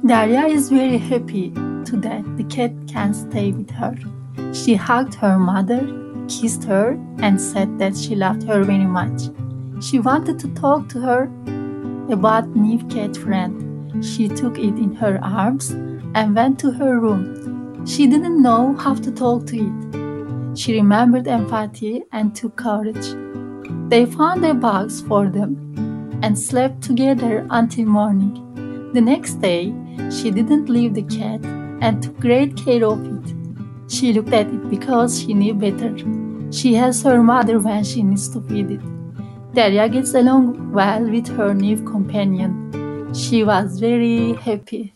Daria is very happy to that the cat can stay with her. She hugged her mother, kissed her, and said that she loved her very much. She wanted to talk to her about new cat friend. She took it in her arms and went to her room. She didn't know how to talk to it. She remembered empathy and took courage. They found a box for them and slept together until morning. The next day, she didn't leave the cat and took great care of it. She looked at it because she knew better. She has her mother when she needs to feed it. Daria gets along well with her new companion. She was very happy.